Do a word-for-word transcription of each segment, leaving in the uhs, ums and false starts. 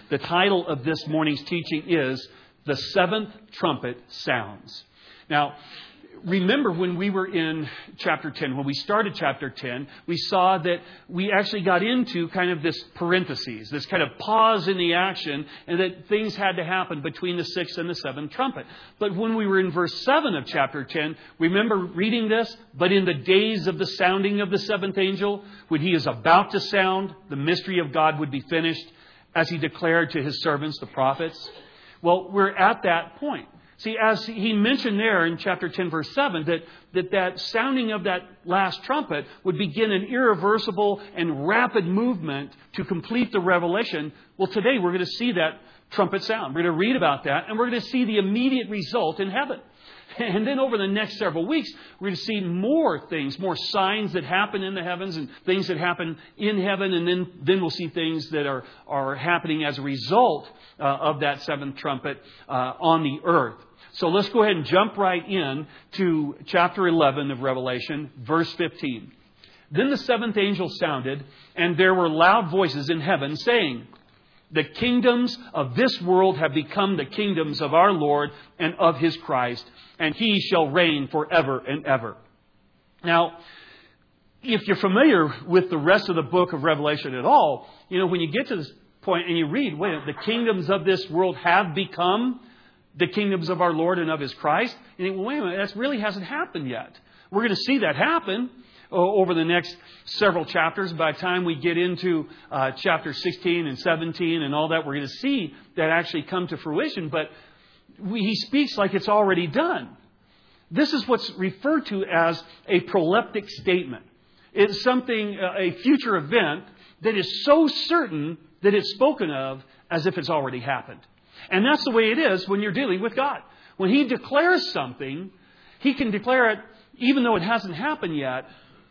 The title of this morning's teaching is The Seventh Trumpet Sounds. Now, remember when we were in chapter ten, when we started chapter ten, we saw that we actually got into kind of this parentheses, this kind of pause in the action, and that things had to happen between the sixth and the seventh trumpet. But when we were in verse seven of chapter ten, remember reading this? But in the days of the sounding of the seventh angel, when he is about to sound, the mystery of God would be finished, as he declared to his servants, the prophets. Well, we're at that point. See, as he mentioned there in chapter ten, verse seven, that, that that sounding of that last trumpet would begin an irreversible and rapid movement to complete the revelation. Well, today we're going to see that trumpet sound. We're going to read about that, and we're going to see the immediate result in heaven. And then over the next several weeks, we're going to see more things, more signs that happen in the heavens and things that happen in heaven. And then, then we'll see things that are, are happening as a result uh, of that seventh trumpet uh, on the earth. So let's go ahead and jump right in to chapter eleven of Revelation, verse fifteen. Then the seventh angel sounded, and there were loud voices in heaven saying, "The kingdoms of this world have become the kingdoms of our Lord and of his Christ, and he shall reign forever and ever." Now, if you're familiar with the rest of the book of Revelation at all, you know, when you get to this point and you read, wait, the kingdoms of this world have become the kingdoms of our Lord and of his Christ, you think, well, wait a minute, that really hasn't happened yet. We're going to see that happen over the next several chapters. By the time we get into uh, chapter sixteen and seventeen and all that, we're going to see that actually come to fruition. But we, he speaks like it's already done. This is what's referred to as a proleptic statement. It's something, uh, a future event that is so certain that it's spoken of as if it's already happened. And that's the way it is when you're dealing with God. When he declares something, he can declare it even though it hasn't happened yet,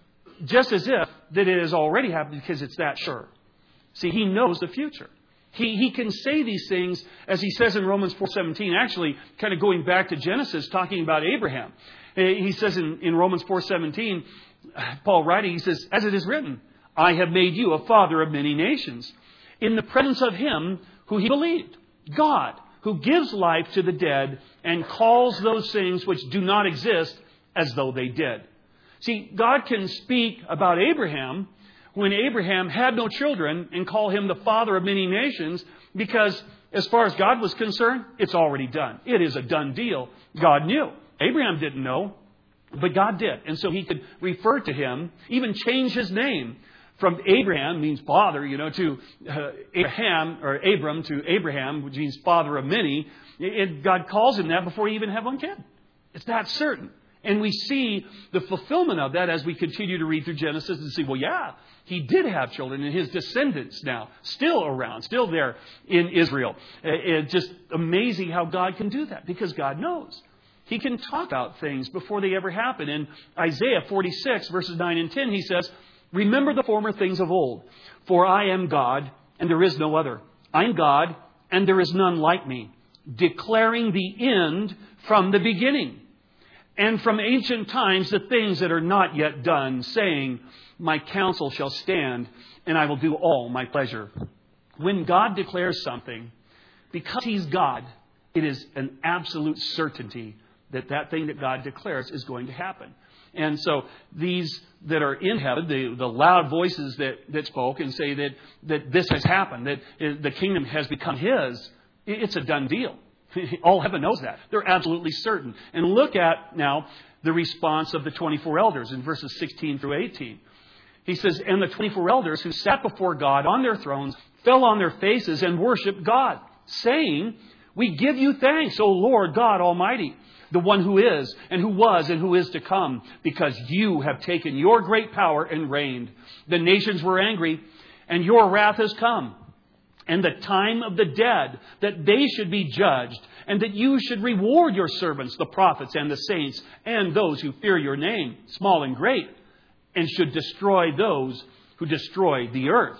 just as if that it has already happened because it's that sure. See, he knows the future. He, he can say these things, as he says in Romans four seventeen, actually kind of going back to Genesis, talking about Abraham. He says in, in Romans four seventeen, Paul writing, he says, "As it is written, I have made you a father of many nations, in the presence of him who he believed, God, who gives life to the dead and calls those things which do not exist as though they did." See, God can speak about Abraham when Abraham had no children and call him the father of many nations because as far as God was concerned, it's already done. It is a done deal. God knew. Abraham didn't know, but God did. And so he could refer to him, even change his name from Abraham, means father, you know, to uh, Abraham, or Abram to Abraham, which means father of many. It, God calls him that before he even had one kid. It's that certain. And we see the fulfillment of that as we continue to read through Genesis and see, well, yeah, he did have children and his descendants now still around, still there in Israel. It's just amazing how God can do that because God knows. He can talk about things before they ever happen. In Isaiah forty-six, verses nine and ten, he says, "Remember the former things of old, for I am God and there is no other. I'm God and there is none like me, declaring the end from the beginning. And from ancient times the things that are not yet done, saying, my counsel shall stand, and I will do all my pleasure." When God declares something, because he's God, it is an absolute certainty that that thing that God declares is going to happen. And so these that are in heaven, the, the loud voices that, that spoke and say that, that this has happened, that the kingdom has become his, it's a done deal. All heaven knows that. They're absolutely certain. And look at now the response of the twenty-four elders in verses sixteen through eighteen. He says, "And the twenty-four elders who sat before God on their thrones fell on their faces and worshiped God, saying, we give you thanks, O Lord God Almighty, the one who is and who was and who is to come, because you have taken your great power and reigned. The nations were angry, and your wrath has come. And the time of the dead, that they should be judged, and that you should reward your servants, the prophets and the saints, and those who fear your name, small and great, and should destroy those who destroy the earth."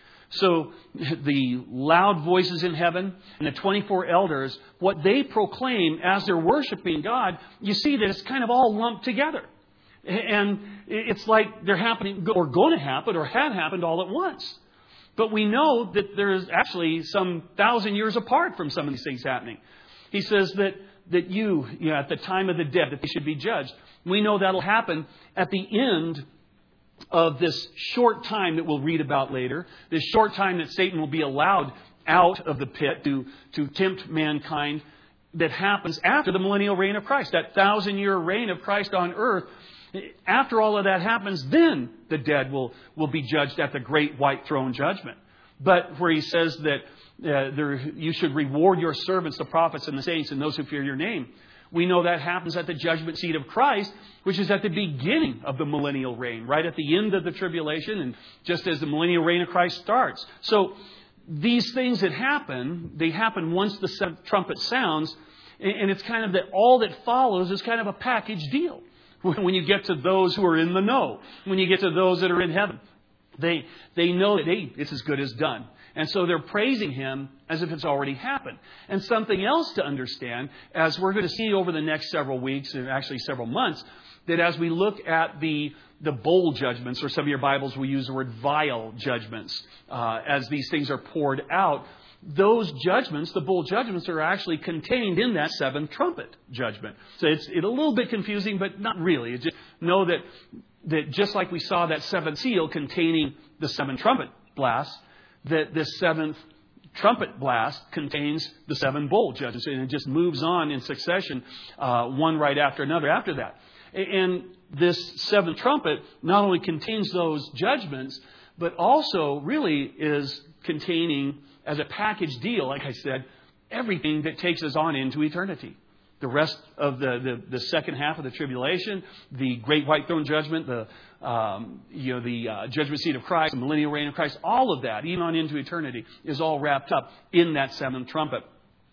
So the loud voices in heaven and the twenty-four elders, what they proclaim as they're worshiping God, you see that it's kind of all lumped together. And it's like they're happening or going to happen or had happened all at once. But we know that there's actually some thousand years apart from some of these things happening. He says that, that you, you know, at the time of the dead, that they should be judged. We know that'll happen at the end of this short time that we'll read about later. This short time that Satan will be allowed out of the pit to, to tempt mankind, that happens after the millennial reign of Christ. That thousand year reign of Christ on earth. After all of that happens, then the dead will, will be judged at the great white throne judgment. But where he says that uh, there, you should reward your servants, the prophets and the saints, and those who fear your name. We know that happens at the judgment seat of Christ, which is at the beginning of the millennial reign, right at the end of the tribulation, and just as the millennial reign of Christ starts. So these things that happen, they happen once the seventh trumpet sounds, and it's kind of that all that follows is kind of a package deal. When you get to those who are in the know, when you get to those that are in heaven, they they know that, hey, it's as good as done. And so they're praising Him as if it's already happened. And something else to understand, as we're going to see over the next several weeks, and actually several months, that as we look at the the bowl judgments, or some of your Bibles will use the word vial judgments, uh, as these things are poured out, those judgments, the bowl judgments, are actually contained in that seventh trumpet judgment. So it's, it's a little bit confusing, but not really. It's just know that, that just like we saw that seventh seal containing the seven trumpet blasts, that this seventh trumpet blast contains the seven bowl judgments. And it just moves on in succession, uh, one right after another after that. And this seventh trumpet not only contains those judgments, but also really is containing, as a package deal, like I said, everything that takes us on into eternity. The rest of the, the, the second half of the tribulation, the great white throne judgment, the um, you know the uh, judgment seat of Christ, the millennial reign of Christ, all of that, even on into eternity, is all wrapped up in that seventh trumpet.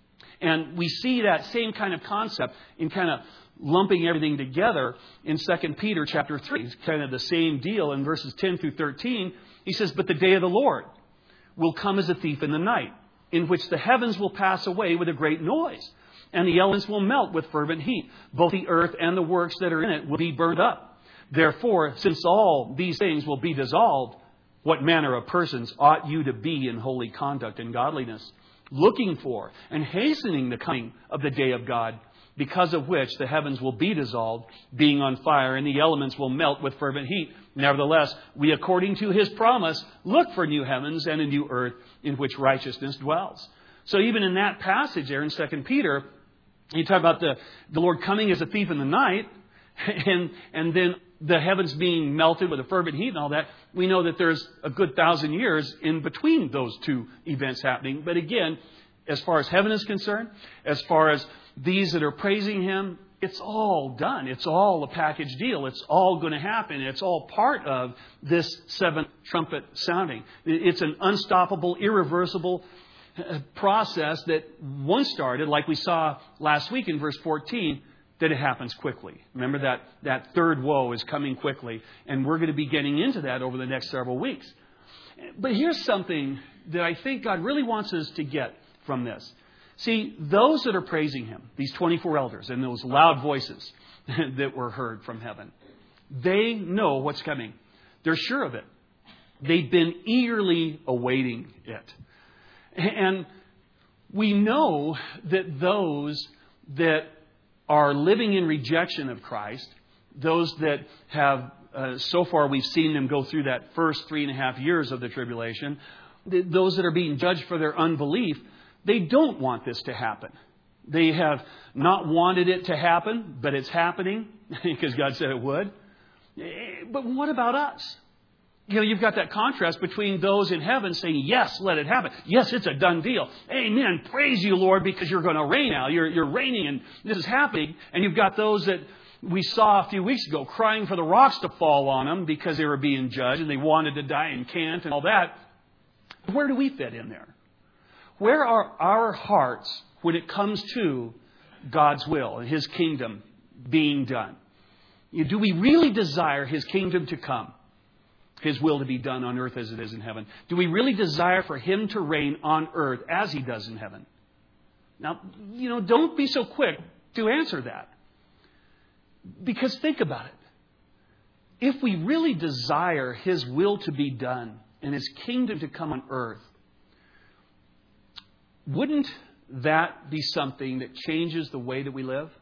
And we see that same kind of concept in kind of lumping everything together in Second Peter chapter three. It's kind of the same deal in verses ten through thirteen. He says, "But the day of the Lord will come as a thief in the night, in which the heavens will pass away with a great noise, and the elements will melt with fervent heat. Both the earth and the works that are in it will be burned up. Therefore, since all these things will be dissolved, what manner of persons ought you to be in holy conduct and godliness, looking for and hastening the coming of the day of God, because of which the heavens will be dissolved, being on fire, and the elements will melt with fervent heat. Nevertheless, we, according to His promise, look for new heavens and a new earth in which righteousness dwells." So even in that passage there in Second Peter, you talk about the, the Lord coming as a thief in the night, and, and then the heavens being melted with a fervent heat and all that. We know that there's a good thousand years in between those two events happening. But again, as far as heaven is concerned, as far as these that are praising Him, it's all done. It's all a package deal. It's all going to happen. It's all part of this seventh trumpet sounding. It's an unstoppable, irreversible process that once started, like we saw last week in verse fourteen, that it happens quickly. Remember that, that third woe is coming quickly. And we're going to be getting into that over the next several weeks. But here's something that I think God really wants us to get from this. See, those that are praising Him, these twenty-four elders and those loud voices that were heard from heaven, they know what's coming. They're sure of it. They've been eagerly awaiting it. And we know that those that are living in rejection of Christ, those that have, uh, so far we've seen them go through that first three and a half years of the tribulation, th- those that are being judged for their unbelief, they don't want this to happen. They have not wanted it to happen, but it's happening because God said it would. But what about us? You know, you've got that contrast between those in heaven saying, yes, let it happen. Yes, it's a done deal. Amen. Praise you, Lord, because you're going to reign now. You're, you're reigning and this is happening. And you've got those that we saw a few weeks ago crying for the rocks to fall on them because they were being judged and they wanted to die and can't and all that. Where do we fit in there? Where are our hearts when it comes to God's will and His kingdom being done? Do we really desire His kingdom to come? His will to be done on earth as it is in heaven. Do we really desire for Him to reign on earth as He does in heaven? Now, you know, don't be so quick to answer that. Because think about it. If we really desire His will to be done and His kingdom to come on earth, wouldn't that be something that changes the way that we live?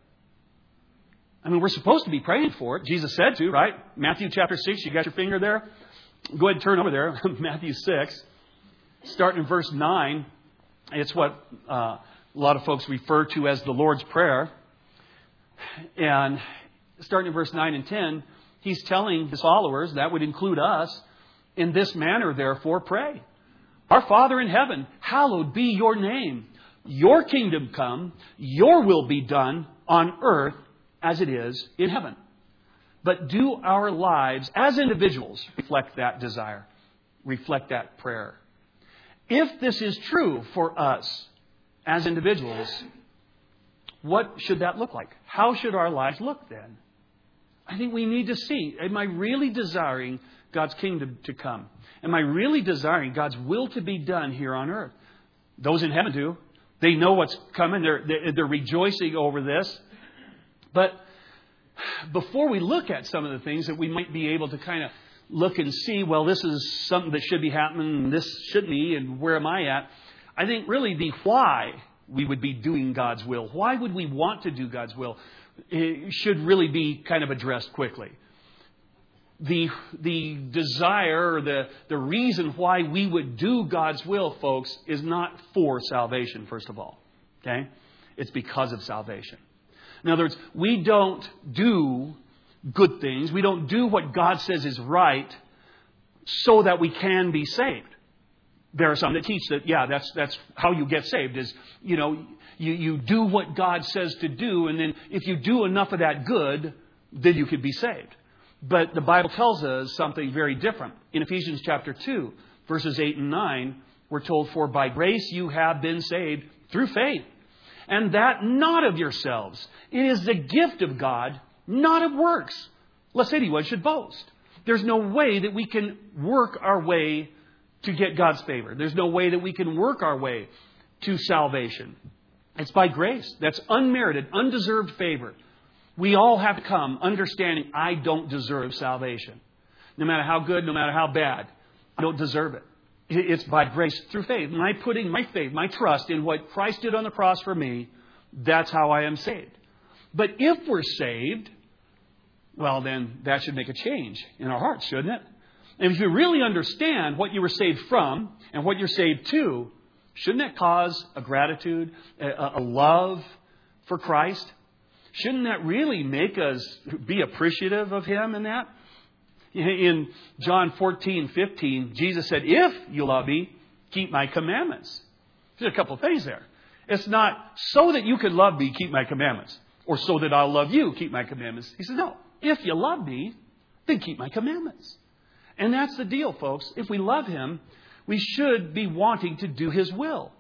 I mean, we're supposed to be praying for it. Jesus said to, right? Matthew chapter six, you got your finger there? Go ahead and turn over there. Matthew six, starting in verse nine. It's what uh, a lot of folks refer to as the Lord's Prayer. And starting in verse nine and ten, He's telling His followers, that would include us, in this manner, therefore, pray. Our Father in heaven, hallowed be your name. Your kingdom come, your will be done on earth as it is in heaven. But do our lives as individuals reflect that desire, reflect that prayer? If this is true for us as individuals, what should that look like? How should our lives look then? I think we need to see, am I really desiring God's kingdom to come? Am I really desiring God's will to be done here on earth? Those in heaven do. They know what's coming. They're, they're rejoicing over this. But before we look at some of the things that we might be able to kind of look and see, well, this is something that should be happening, and this shouldn't be, and where am I at? I think really the why we would be doing God's will, why would we want to do God's will, it should really be kind of addressed quickly. The the desire or the, the reason why we would do God's will, folks, is not for salvation, first of all. Okay? It's because of salvation. In other words, we don't do good things. We don't do what God says is right so that we can be saved. There are some that teach that, yeah, that's that's how you get saved is, you know, you, you do what God says to do, and then if you do enough of that good, then you could be saved. But the Bible tells us something very different. In Ephesians chapter two, verses eight and nine, we're told, for by grace you have been saved through faith. And that not of yourselves. It is the gift of God, not of works, lest anyone should boast. There's no way that we can work our way to get God's favor. There's no way that we can work our way to salvation. It's by grace. That's unmerited, undeserved favor. We all have to come understanding I don't deserve salvation. No matter how good, no matter how bad, I don't deserve it. It's by grace through faith. My putting my faith, my trust in what Christ did on the cross for me, that's how I am saved. But if we're saved, well, then that should make a change in our hearts, shouldn't it? And if you really understand what you were saved from and what you're saved to, shouldn't that cause a gratitude, a, a love for Christ? Shouldn't that really make us be appreciative of Him in that? In John fourteen fifteen, Jesus said, if you love me, keep my commandments. There's a couple of things there. It's not so that you can love me, keep my commandments. Or so that I'll love you, keep my commandments. He says, no, if you love me, then keep my commandments. And that's the deal, folks. If we love Him, we should be wanting to do His will.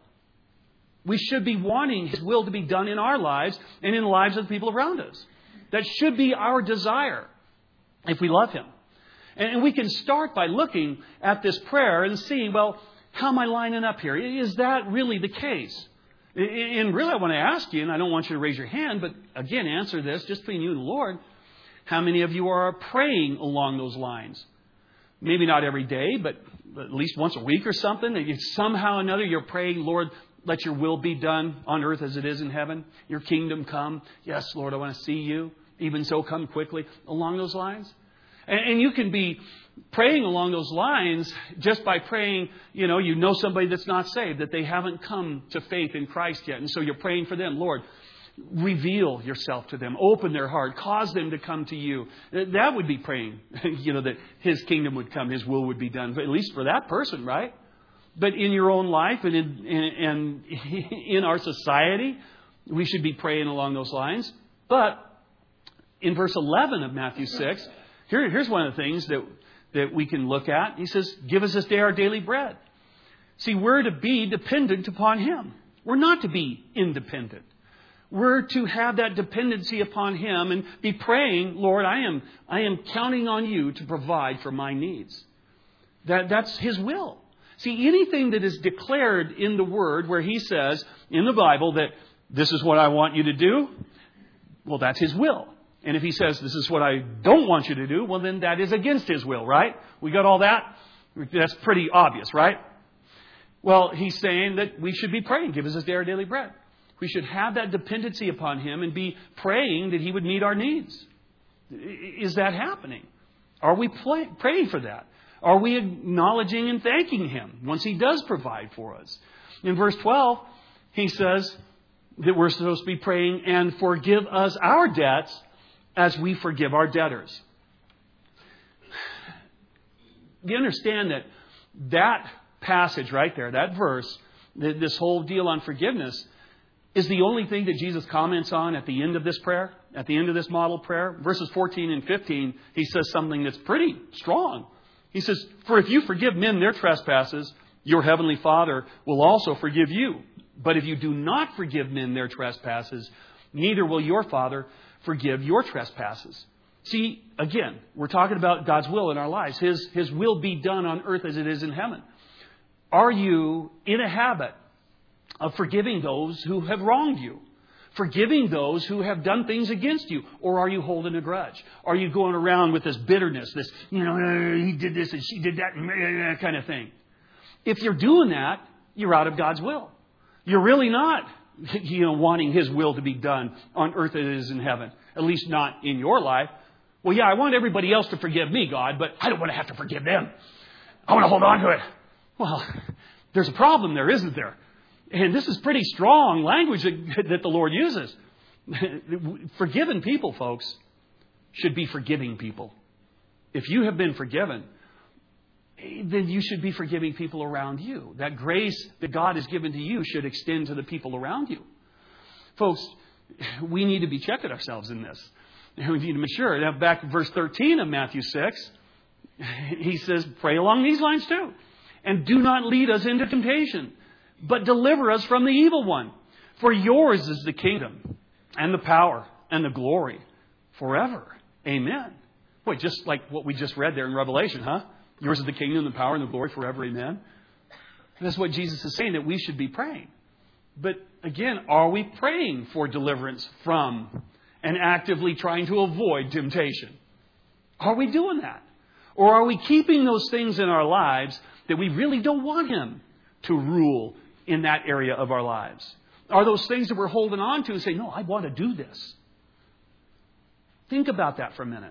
We should be wanting His will to be done in our lives and in the lives of the people around us. That should be our desire if we love Him. And we can start by looking at this prayer and seeing, well, how am I lining up here? Is that really the case? And really, I want to ask you, and I don't want you to raise your hand, but again, answer this just between you and the Lord. How many of you are praying along those lines? Maybe not every day, but at least once a week or something. Somehow or another, you're praying, Lord, let your will be done on earth as it is in heaven. Your kingdom come. Yes, Lord, I want to see you. Even so, come quickly. Along those lines. And you can be praying along those lines just by praying, you know, you know somebody that's not saved, that they haven't come to faith in Christ yet. And so you're praying for them. Lord, reveal yourself to them. Open their heart. Cause them to come to you. That would be praying, you know, that His kingdom would come. His will would be done, at least for that person, right? But in your own life and in, in, in our society, we should be praying along those lines. But in verse eleven of Matthew six, Here, here's one of the things that, that we can look at. He says, give us this day our daily bread. See, we're to be dependent upon Him. We're not to be independent. We're to have that dependency upon Him and be praying, Lord, I am, I am counting on you to provide for my needs. That, that's His will. See, anything that is declared in the Word where He says in the Bible that this is what I want you to do, well, that's His will. And if He says, this is what I don't want you to do, well, then that is against His will, right? We got all that? That's pretty obvious, right? Well, he's saying that we should be praying, give us this day our daily bread. We should have that dependency upon Him and be praying that He would meet our needs. Is that happening? Are we play, praying for that? Are we acknowledging and thanking Him once He does provide for us? In verse twelve, he says that we're supposed to be praying and forgive us our debts as we forgive our debtors. You understand that that passage right there, that verse, this whole deal on forgiveness, is the only thing that Jesus comments on at the end of this prayer, at the end of this model prayer. Verses fourteen and fifteen, He says something that's pretty strong. He says, "For if you forgive men their trespasses, your heavenly Father will also forgive you. But if you do not forgive men their trespasses, neither will your Father forgive your trespasses." See, again, we're talking about God's will in our lives. His, His will be done on earth as it is in heaven. Are you in a habit of forgiving those who have wronged you? Forgiving those who have done things against you? Or are you holding a grudge? Are you going around with this bitterness, this, you know, he did this and she did that kind of thing? If you're doing that, you're out of God's will. You're really not, you know, wanting His will to be done on earth as it is in heaven. At least not in your life. Well, yeah, I want everybody else to forgive me, God, but I don't want to have to forgive them. I want to hold on to it. Well, there's a problem there, isn't there? And this is pretty strong language that, that the Lord uses. Forgiven people, folks, should be forgiving people. If you have been forgiven, then you should be forgiving people around you. That grace that God has given to you should extend to the people around you. Folks, we need to be checking ourselves in this. We need to mature. Now, back in verse thirteen of Matthew six, he says, pray along these lines too. And do not lead us into temptation, but deliver us from the evil one. For yours is the kingdom and the power and the glory forever. Amen. Boy, just like what we just read there in Revelation, huh? Yours is the kingdom, the power, and the glory forever. Amen. And that's what Jesus is saying, that we should be praying. But again, are we praying for deliverance from and actively trying to avoid temptation? Are we doing that? Or are we keeping those things in our lives that we really don't want Him to rule in that area of our lives? Are those things that we're holding on to and saying, no, I want to do this? Think about that for a minute.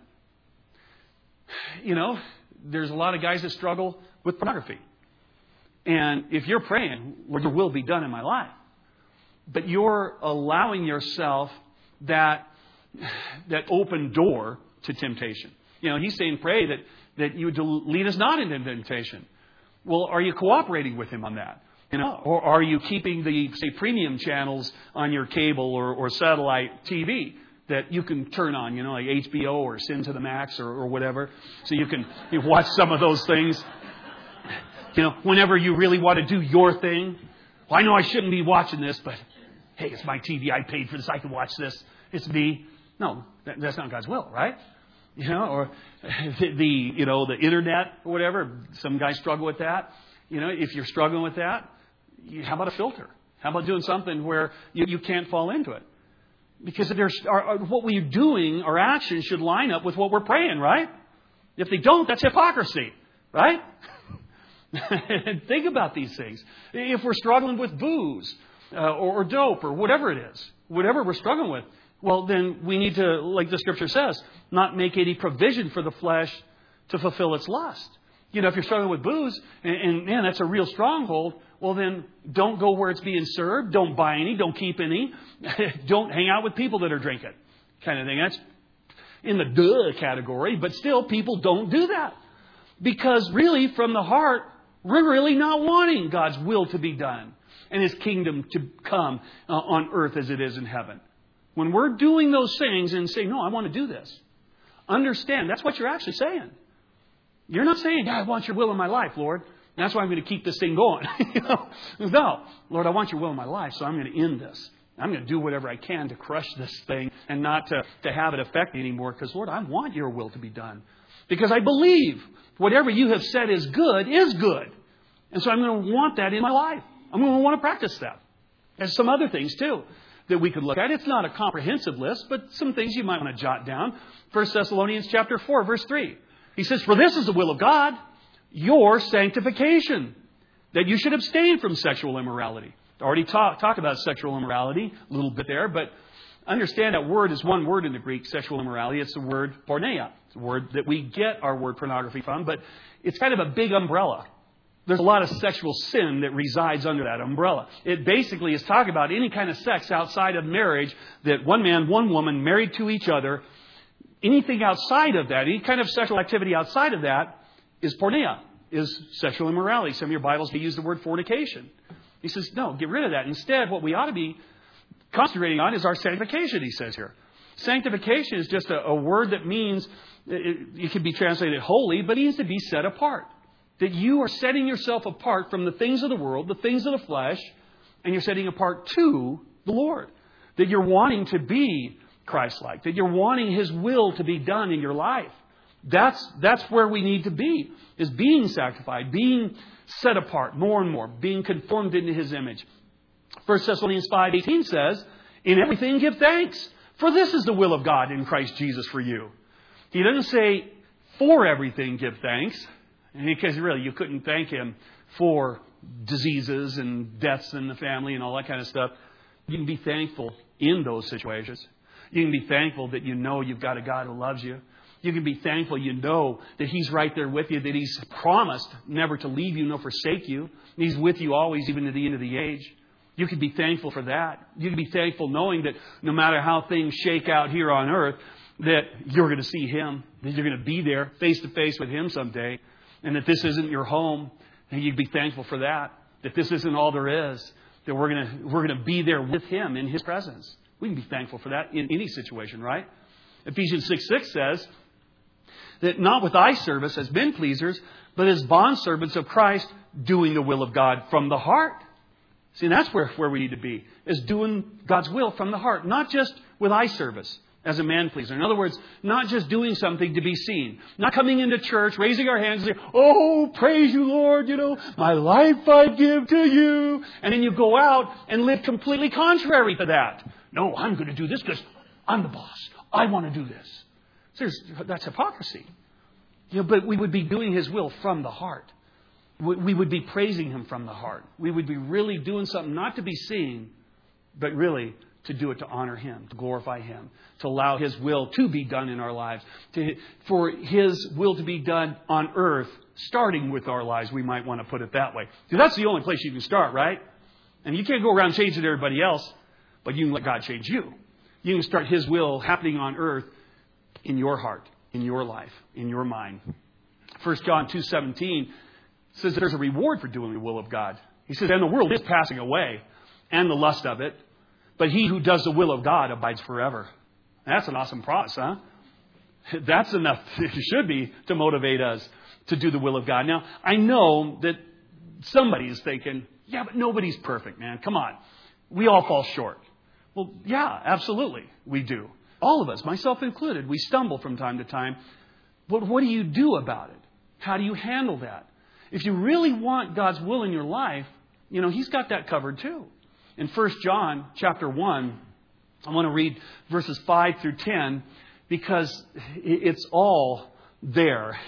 You know, there's a lot of guys that struggle with pornography. And if you're praying, Lord, your will be done in my life, but you're allowing yourself that, that open door to temptation. You know, He's saying, pray that, that you would lead us not into temptation. Well, are you cooperating with Him on that? You know, or are you keeping the, say, premium channels on your cable or, or satellite T V that you can turn on, you know, like H B O or Sin to the Max or, or whatever, so you can you watch some of those things, you know, whenever you really want to do your thing. Well, I know I shouldn't be watching this, but hey, it's my T V. I paid for this. I can watch this. It's me. No, that, that's not God's will, right? You know, or the, the you know the internet or whatever. Some guys struggle with that. You know, if you're struggling with that, you, how about a filter? How about doing something where you, you can't fall into it? Because there's our, our, what we're doing, our actions should line up with what we're praying, right? If they don't, that's hypocrisy, right? Think about these things. If we're struggling with booze uh, or, or dope or whatever it is, whatever we're struggling with, well, then we need to, like the Scripture says, not make any provision for the flesh to fulfill its lust. You know, if you're struggling with booze, and, and man, that's a real stronghold, well, then don't go where it's being served. Don't buy any. Don't keep any. Don't hang out with people that are drinking, kind of thing. That's in the duh category, but still people don't do that. Because really, from the heart, we're really not wanting God's will to be done and His kingdom to come uh, on earth as it is in heaven. When we're doing those things and saying, no, I want to do this, understand that's what you're actually saying. You're not saying, God, I want your will in my life, Lord. That's why I'm going to keep this thing going. you know? No, Lord, I want your will in my life, so I'm going to end this. I'm going to do whatever I can to crush this thing and not to, to have it affect me anymore. Because, Lord, I want your will to be done. Because I believe whatever you have said is good is good. And so I'm going to want that in my life. I'm going to want to practice that. There's some other things, too, that we could look at. It's not a comprehensive list, but some things you might want to jot down. First Thessalonians chapter four, verse three. He says, for this is the will of God, your sanctification. That you should abstain from sexual immorality. I already talk, talked about sexual immorality a little bit there, but understand that word is one word in the Greek, sexual immorality. It's the word porneia. It's a word that we get our word pornography from, but it's kind of a big umbrella. There's a lot of sexual sin that resides under that umbrella. It basically is talking about any kind of sex outside of marriage, that one man, one woman married to each other. Anything outside of that, any kind of sexual activity outside of that is porneia, is sexual immorality. Some of your Bibles may use the word fornication. He says, no, get rid of that. Instead, what we ought to be concentrating on is our sanctification, he says here. Sanctification is just a, a word that means, it, it can be translated holy, but it means to be set apart. That you are setting yourself apart from the things of the world, the things of the flesh, and you're setting apart to the Lord. That you're wanting to be Christ-like. That you're wanting His will to be done in your life. That's, that's where we need to be, is being sanctified, being set apart more and more, being conformed into His image. First Thessalonians five eighteen says, in everything give thanks, for this is the will of God in Christ Jesus for you. He doesn't say, for everything give thanks, because really you couldn't thank Him for diseases and deaths in the family and all that kind of stuff. You can be thankful in those situations. You can be thankful that you know you've got a God who loves you. You can be thankful you know that He's right there with you, that He's promised never to leave you nor forsake you. And He's with you always, even to the end of the age. You can be thankful for that. You can be thankful knowing that no matter how things shake out here on earth, that you're going to see Him, that you're going to be there face to face with Him someday, and that this isn't your home. And you'd be thankful for that, that this isn't all there is, that we're going to, we're going to be there with Him in His presence. We can be thankful for that in any situation, right? Ephesians six six says, that not with eye service as men pleasers, but as bondservants of Christ, doing the will of God from the heart. See, that's where, where we need to be, is doing God's will from the heart, not just with eye service as a man pleaser. In other words, not just doing something to be seen, not coming into church, raising our hands and saying, oh, praise you, Lord, you know, my life I give to you. And then you go out and live completely contrary to that. No, I'm going to do this because I'm the boss. I want to do this. There's, that's hypocrisy. You know, but we would be doing His will from the heart. We, we would be praising Him from the heart. We would be really doing something not to be seen, but really to do it to honor Him, to glorify Him, to allow His will to be done in our lives, to, for His will to be done on earth, starting with our lives, we might want to put it that way. Because that's the only place you can start, right? And you can't go around changing everybody else, but you can let God change you. You can start His will happening on earth in your heart, in your life, in your mind. First John two seventeen says that there's a reward for doing the will of God. He says, and the world is passing away, and the lust of it, but he who does the will of God abides forever. That's an awesome promise, huh? That's enough, it should be, to motivate us to do the will of God. Now, I know that somebody is thinking, yeah, but nobody's perfect, man. Come on. We all fall short. Well, yeah, absolutely, we do. All of us, myself included, we stumble from time to time. But what do you do about it? How do you handle that? If you really want God's will in your life, you know, He's got that covered too. In First John chapter one, I want to read verses five through ten because it's all there.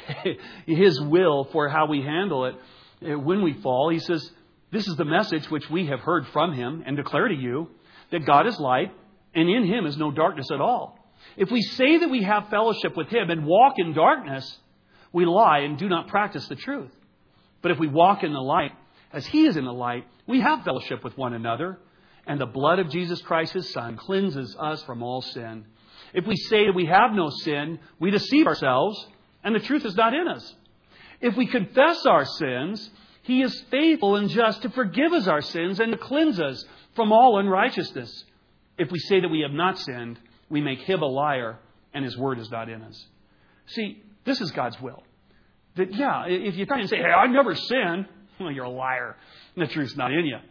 His will for how we handle it when we fall. He says, this is the message which we have heard from Him and declare to you, that God is light, and in Him is no darkness at all. If we say that we have fellowship with Him and walk in darkness, we lie and do not practice the truth. But if we walk in the light, as He is in the light, we have fellowship with one another, and the blood of Jesus Christ, His Son, cleanses us from all sin. If we say that we have no sin, we deceive ourselves, and the truth is not in us. If we confess our sins, He is faithful and just to forgive us our sins and to cleanse us from all unrighteousness. If we say that we have not sinned, we make Him a liar, and His word is not in us. See, this is God's will. That, yeah, if you try and say, hey, I never sinned, well, you're a liar, and the truth's not in you.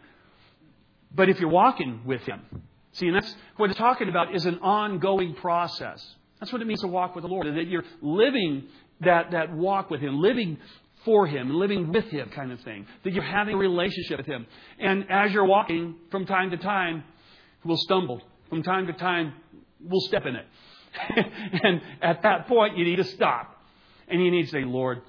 But if you're walking with Him, see, and that's what it's talking about is an ongoing process. That's what it means to walk with the Lord, that you're living that, that walk with Him, living for Him, living with Him kind of thing. That you're having a relationship with Him. And as you're walking, from time to time, we'll stumble. From time to time, we'll step in it. And at that point, you need to stop. And you need to say, Lord,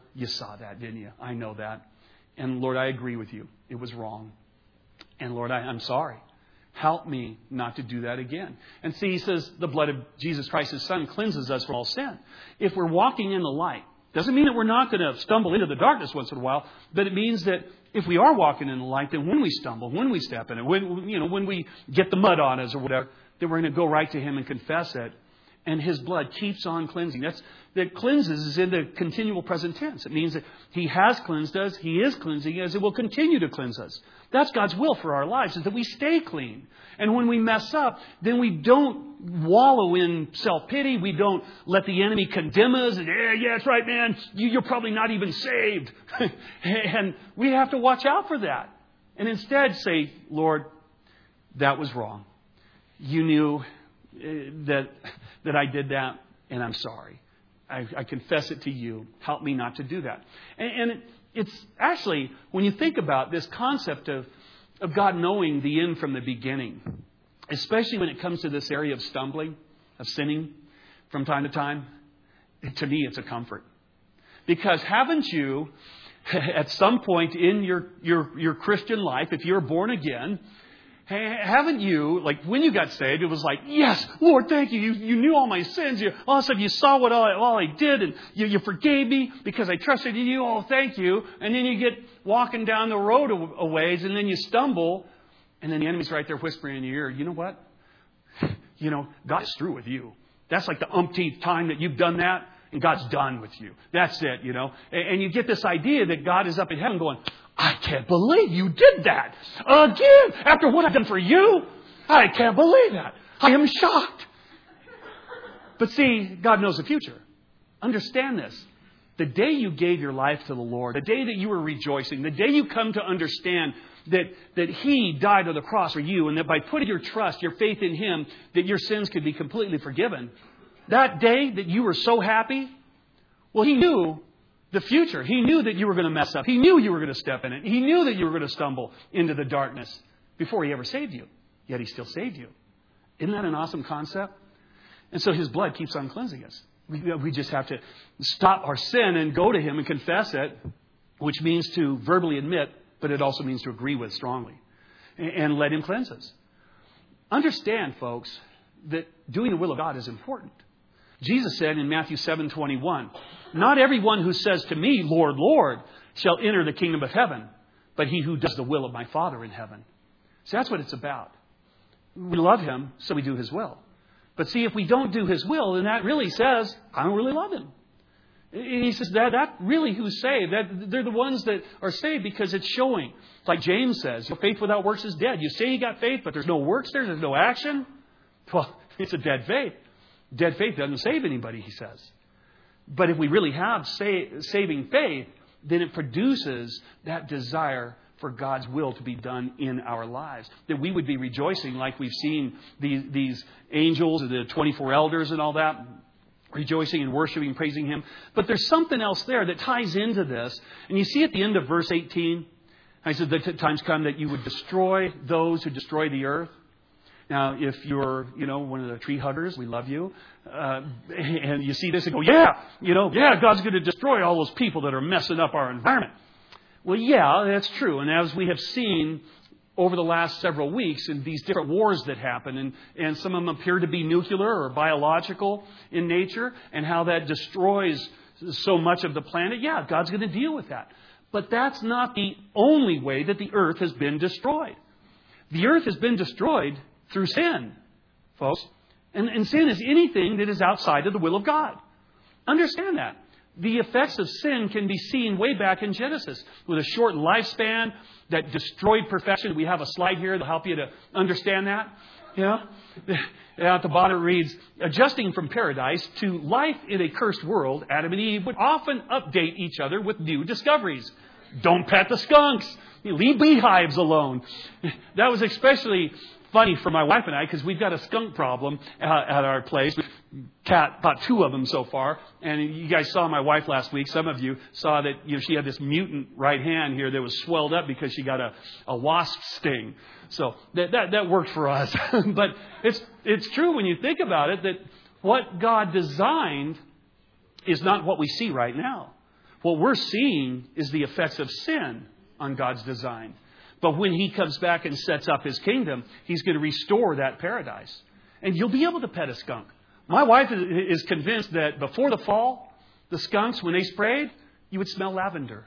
you saw that, didn't you? I know that. And Lord, I agree with you. It was wrong. And Lord, I, I'm sorry. Help me not to do that again. And see, he says the blood of Jesus Christ, his Son, cleanses us from all sin. If we're walking in the light, doesn't mean that we're not going to stumble into the darkness once in a while, but it means that if we are walking in the light, then when we stumble, when we step in it, when, you know, when we get the mud on us or whatever, then we're going to go right to him and confess it. And his blood keeps on cleansing. That's, that cleanses is in the continual present tense. It means that he has cleansed us. He is cleansing us. It will continue to cleanse us. That's God's will for our lives, is that we stay clean. And when we mess up, then we don't wallow in self-pity. We don't let the enemy condemn us. And, yeah, yeah, that's right, man. You, you're probably not even saved. And we have to watch out for that. And instead say, Lord, that was wrong. You knew that that I did that, and I'm sorry. I, I confess it to you. Help me not to do that. And, and it, it's actually, when you think about this concept of, of God knowing the end from the beginning, especially when it comes to this area of stumbling, of sinning from time to time, to me it's a comfort. Because haven't you, at some point in your, your, your Christian life, if you're born again, haven't you, like when you got saved, it was like, yes, Lord, thank you. You, you knew all my sins. You, all of a sudden you saw what all, all I did and you, you forgave me because I trusted in you. Oh, thank you. And then you get walking down the road a, a ways and then you stumble and then the enemy's right there whispering in your ear, you know what? You know, God's through with you. That's like the umpteenth time that you've done that and God's done with you. That's it, you know. And, and you get this idea that God is up in heaven going, I can't believe you did that again after what I've done for you. I can't believe that. I am shocked. But see, God knows the future. Understand this. The day you gave your life to the Lord, the day that you were rejoicing, the day you come to understand that, that He died on the cross for you and that by putting your trust, your faith in Him, that your sins could be completely forgiven. That day that you were so happy, well, He knew the future. He knew that you were going to mess up. He knew you were going to step in it. He knew that you were going to stumble into the darkness before He ever saved you. Yet He still saved you. Isn't that an awesome concept? And so His blood keeps on cleansing us. We, we just have to stop our sin and go to Him and confess it, which means to verbally admit, but it also means to agree with strongly. And, and let Him cleanse us. Understand, folks, that doing the will of God is important. Jesus said in Matthew seven twenty-one, not everyone who says to me, Lord, Lord, shall enter the kingdom of heaven, but he who does the will of my Father in heaven. So that's what it's about. We love Him, so we do His will. But see, if we don't do His will, then that really says, I don't really love Him. He says that that really who's saved, that they're the ones that are saved because it's showing. Like James says, faith without works is dead. You say you got faith, but there's no works there, there's no action. Well, it's a dead faith. Dead faith doesn't save anybody, he says. But if we really have sa- saving faith, then it produces that desire for God's will to be done in our lives. That we would be rejoicing like we've seen these, these angels, the twenty-four elders and all that, rejoicing and worshiping and praising Him. But there's something else there that ties into this. And you see at the end of verse eighteen, I said, the times come that you would destroy those who destroy the earth. Now, if you're, you know, one of the tree huggers, we love you. Uh, and you see this and go, yeah, you know, yeah, God's going to destroy all those people that are messing up our environment. Well, yeah, that's true. And as we have seen over the last several weeks in these different wars that happen, and, and some of them appear to be nuclear or biological in nature, and how that destroys so much of the planet, yeah, God's going to deal with that. But that's not the only way that the earth has been destroyed. The earth has been destroyed through sin, folks. And, and sin is anything that is outside of the will of God. Understand that. The effects of sin can be seen way back in Genesis with a short lifespan that destroyed perfection. We have a slide here to help you to understand that. You know, at the bottom it reads, adjusting from paradise to life in a cursed world, Adam and Eve would often update each other with new discoveries. Don't pet the skunks. Leave beehives alone. That was especially funny for my wife and I because we've got a skunk problem uh, at our place. We've cat about two of them so far. And you guys saw my wife last week. Some of you saw that, you know, she had this mutant right hand here that was swelled up because she got a, a wasp sting. So that, that, that worked for us. But it's, it's true when you think about it that what God designed is not what we see right now. What we're seeing is the effects of sin on God's design. But when He comes back and sets up His kingdom, He's going to restore that paradise. And you'll be able to pet a skunk. My wife is convinced that before the fall, the skunks, when they sprayed, you would smell lavender.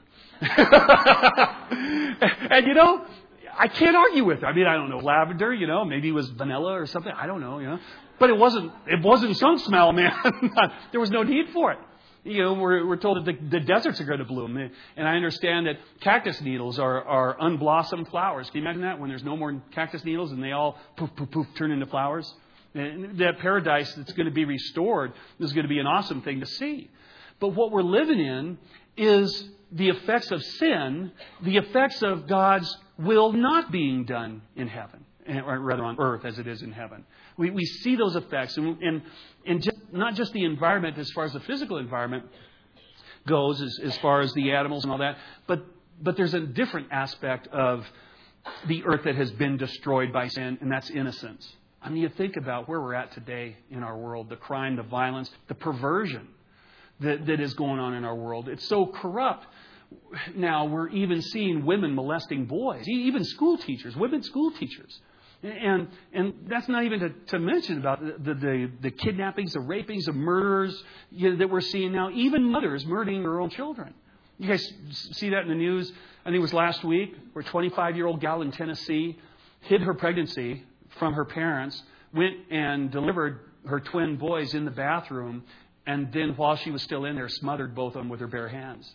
And you know, I can't argue with her. I mean, I don't know, lavender, you know, maybe it was vanilla or something. I don't know, you know. But it wasn't, it wasn't skunk smell, man. There was no need for it. You know, we're, we're told that the, the deserts are going to bloom. And I understand that cactus needles are, are unblossomed flowers. Can you imagine that? When there's no more cactus needles and they all poof, poof, poof, turn into flowers? And that paradise that's going to be restored is going to be an awesome thing to see. But what we're living in is the effects of sin, the effects of God's will not being done in heaven, or rather on earth as it is in heaven. We, we see those effects, and, and, and just, not just the environment as far as the physical environment goes, as, as far as the animals and all that, but, but there's a different aspect of the earth that has been destroyed by sin, and that's innocence. I mean, you think about where we're at today in our world, the crime, the violence, the perversion that, that is going on in our world. It's so corrupt. Now we're even seeing women molesting boys, even school teachers, women school teachers. And and that's not even to, to mention about the, the, the kidnappings, the rapings, the murders you know, that we're seeing now. Even mothers murdering their own children. You guys see that in the news? I think it was last week, where a twenty-five-year-old gal in Tennessee hid her pregnancy from her parents, went and delivered her twin boys in the bathroom, and then while she was still in there, smothered both of them with her bare hands.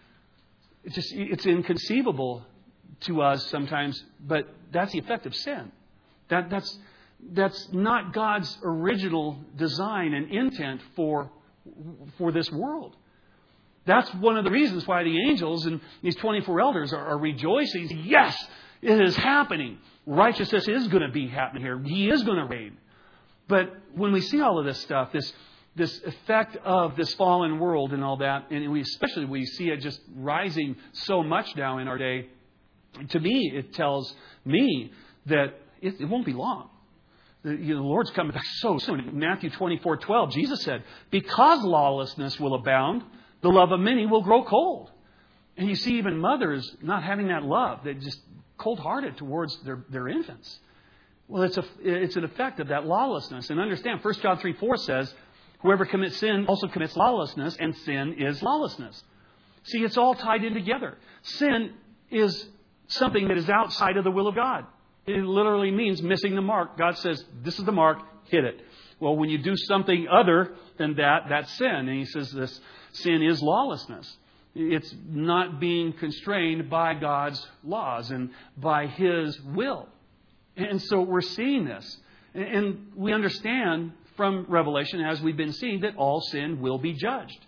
It's just, it's inconceivable to us sometimes, but that's the effect of sin. That, that's, that's not God's original design and intent for, for this world. That's one of the reasons why the angels and these twenty-four elders are, are rejoicing. Yes, it is happening. Righteousness is going to be happening here. He is going to reign. But when we see all of this stuff, this this effect of this fallen world and all that, and we especially we see it just rising so much now in our day, to me, it tells me that it, it won't be long. The, you know, the Lord's coming back so soon. In Matthew twenty-four twelve, Jesus said, because lawlessness will abound, the love of many will grow cold. And you see even mothers not having that love. They're just cold-hearted towards their, their infants. Well, it's a it's an effect of that lawlessness. And understand, First John three four says, whoever commits sin also commits lawlessness, and sin is lawlessness. See, it's all tied in together. Sin is something that is outside of the will of God. It literally means missing the mark. God says, this is the mark, hit it. Well, when you do something other than that, that's sin. And He says this sin is lawlessness. It's not being constrained by God's laws and by His will. And so we're seeing this. And we understand from Revelation, as we've been seeing, that all sin will be judged.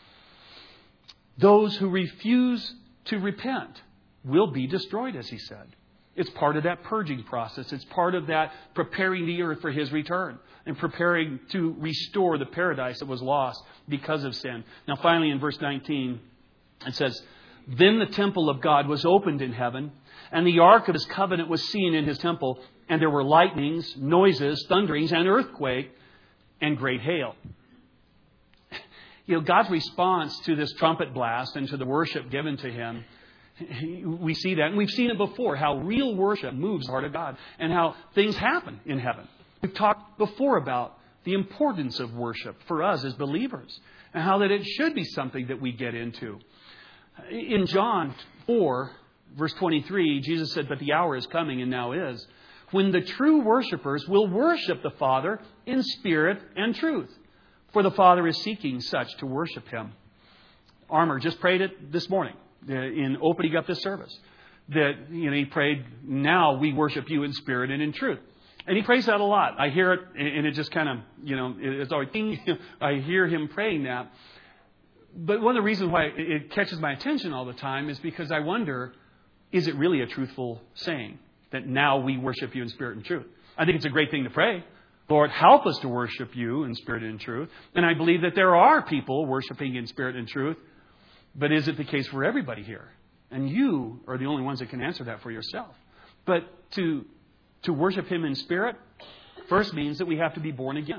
Those who refuse to repent will be destroyed, as He said. It's part of that purging process. It's part of that preparing the earth for His return and preparing to restore the paradise that was lost because of sin. Now, finally, in verse nineteen, it says, then the temple of God was opened in heaven, and the ark of His covenant was seen in His temple, and there were lightnings, noises, thunderings, and earthquake, and great hail. You know, God's response to this trumpet blast and to the worship given to Him, we see that. And we've seen it before, how real worship moves the heart of God and how things happen in heaven. We've talked before about the importance of worship for us as believers and how that it should be something that we get into. In John four, verse twenty-three, Jesus said, but the hour is coming and now is, when the true worshipers will worship the Father in spirit and truth. For the Father is seeking such to worship Him. Armour just prayed it this morning in opening up this service. That, you know, he prayed, now we worship You in spirit and in truth. And he prays that a lot. I hear it, and it just kind of, you know, it's always, I hear him praying that. But one of the reasons why it catches my attention all the time is because I wonder, is it really a truthful saying? That now we worship You in spirit and truth. I think it's a great thing to pray. Lord, help us to worship You in spirit and truth. And I believe that there are people worshiping in spirit and truth. But is it the case for everybody here? And you are the only ones that can answer that for yourself. But to, to worship Him in spirit first means that we have to be born again.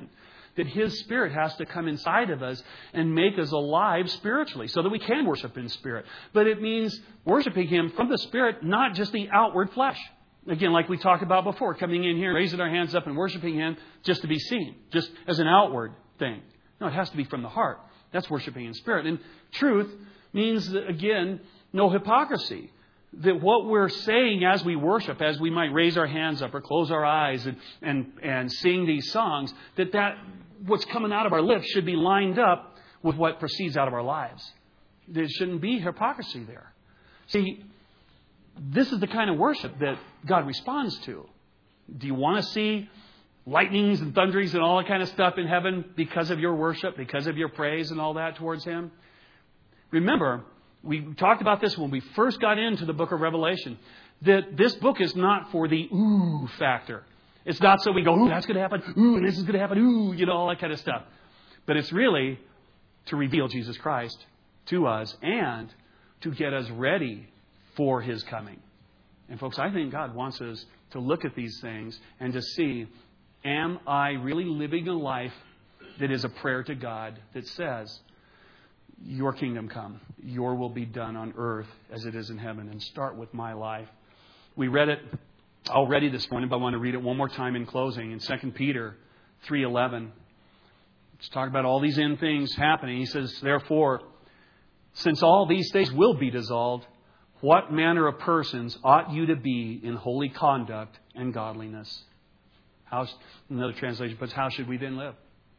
that His Spirit has to come inside of us and make us alive spiritually so that we can worship in spirit. But it means worshiping Him from the Spirit, not just the outward flesh. Again, like we talked about before, coming in here, raising our hands up and worshiping Him just to be seen, just as an outward thing. No, it has to be from the heart. That's worshiping in spirit. And truth means, that, again, no hypocrisy. That what we're saying as we worship, as we might raise our hands up or close our eyes and, and, and sing these songs, that, that what's coming out of our lips should be lined up with what proceeds out of our lives. There shouldn't be hypocrisy there. See, this is the kind of worship that God responds to. Do you want to see lightnings and thunderings and all that kind of stuff in heaven because of your worship, because of your praise and all that towards Him? Remember, we talked about this when we first got into the book of Revelation, that this book is not for the ooh factor. It's not so we go, ooh, that's going to happen, ooh, and this is going to happen, ooh, you know, all that kind of stuff. But it's really to reveal Jesus Christ to us and to get us ready for His coming. And folks, I think God wants us to look at these things and to see, am I really living a life that is a prayer to God that says, Your kingdom come, Your will be done on earth as it is in heaven, and start with my life. We read it already this morning, but I want to read it one more time in closing in Second Peter three eleven. Let's talk about all these end things happening. He says, therefore, since all these things will be dissolved, what manner of persons ought you to be in holy conduct and godliness? How, another translation puts, how should we then live?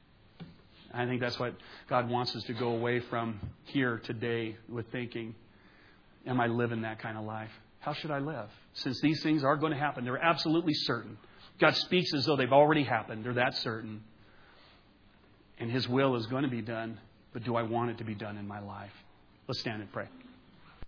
I think that's what God wants us to go away from here today with thinking, am I living that kind of life? How should I live? Since these things are going to happen, they're absolutely certain. God speaks as though they've already happened. They're that certain. And His will is going to be done, but do I want it to be done in my life? Let's stand and pray.